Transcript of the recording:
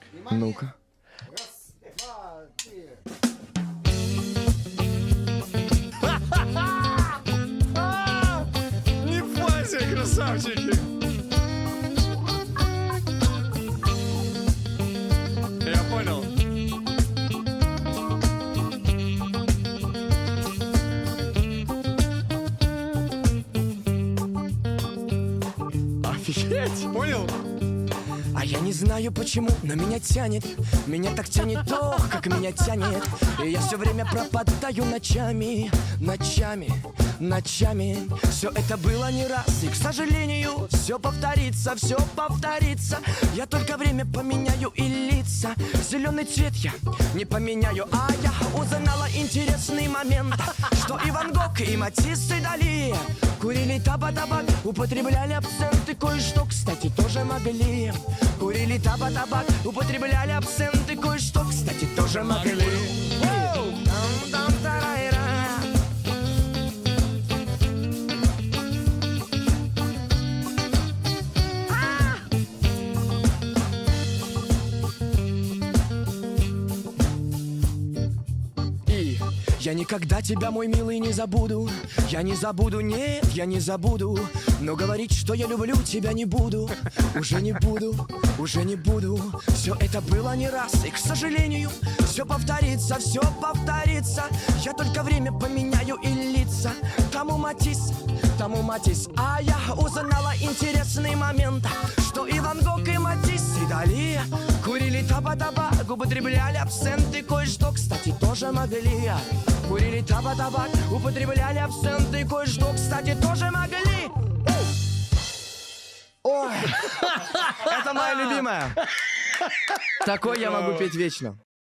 Ну-ка. Раз, два, три. Нифига себе, красавчики! Я понял. Офигеть! Понял? А я не знаю почему, но меня тянет. Меня так тянет то, как меня тянет. И я все время пропадаю ночами, ночами, ночами. Все это было не раз, и, к сожалению, все повторится, все повторится. Я только время поменяю и лица. Зеленый цвет я не поменяю. А я узнала интересный момент, что и Ван Гог, и Матисс, и Дали курили табак, употребляли абсенты. Кое-что, кстати, тоже могли. Курили табак, употребляли абсенты. Кое-что, кстати, тоже могли. Там-там-тарайра. И я никогда тебя, мой милый, не забуду. Я не забуду, нет, я не забуду. Но говорить, что я люблю тебя, не буду. Уже не буду, уже не буду. Все это было не раз, и, к сожалению, все повторится, все повторится. Я только время поменяю и лица. Тому Матисс, а я узнала интересный момент, что и Ван Гог, и Матисс, и Дали курили табак, употребляли абсенты. Кое-что, кстати, тоже могли. Курили табак, употребляли абсенты. Кое-что, кстати, тоже могли. Ой, это моя любимая. Такой я могу петь вечно.